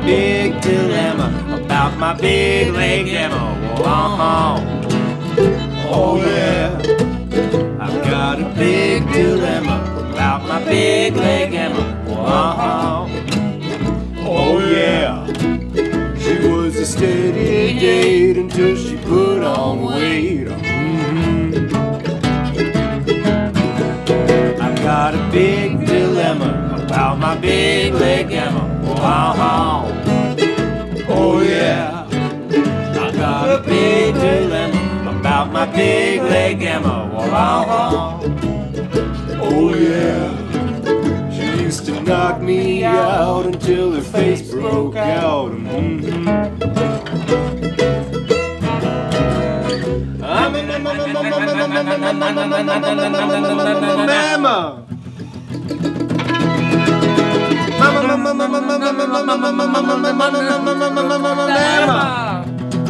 big dilemma about my big leg Emma. Oh yeah, I've got a big dilemma about my big leg Emma. Oh yeah, she was a steady date until she put on weight. I've got a big dilemma about my big leg Emma. Oh yeah, I got a big dilemma about my big leg Emma. Oh yeah, she used to knock me out until her face broke out. Mama.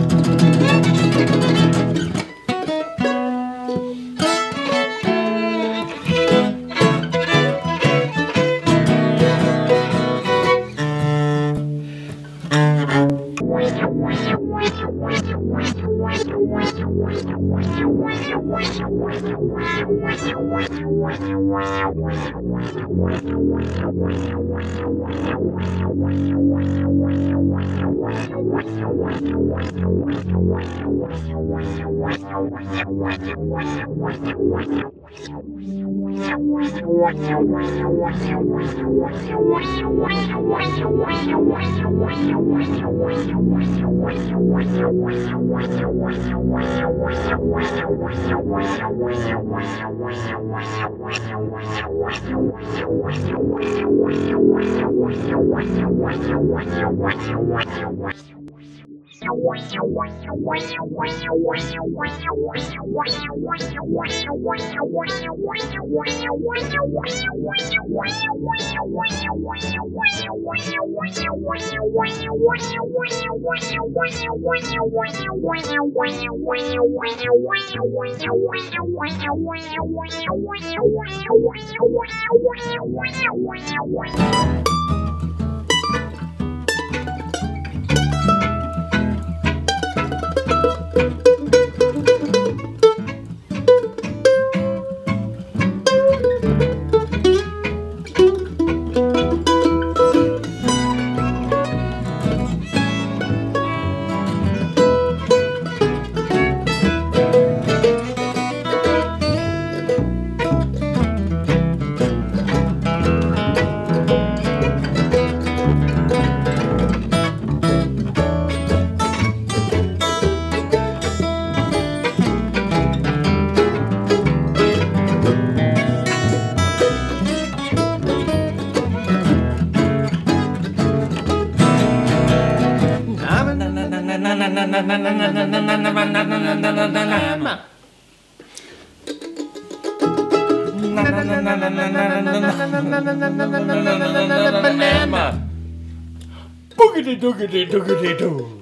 Boogity doogity doogity doo.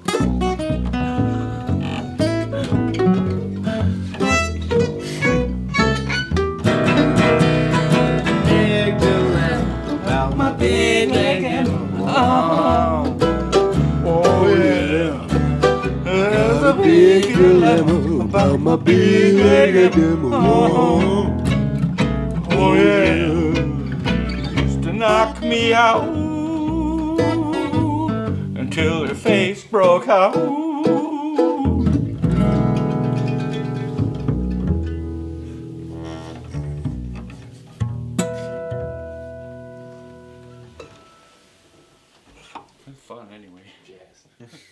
Big dilemma about my big leg Emma. Oh yeah, there's a big dilemma about my big leg Emma. Oh yeah, used to knock me out until her face broke out. Fun anyway. Yes.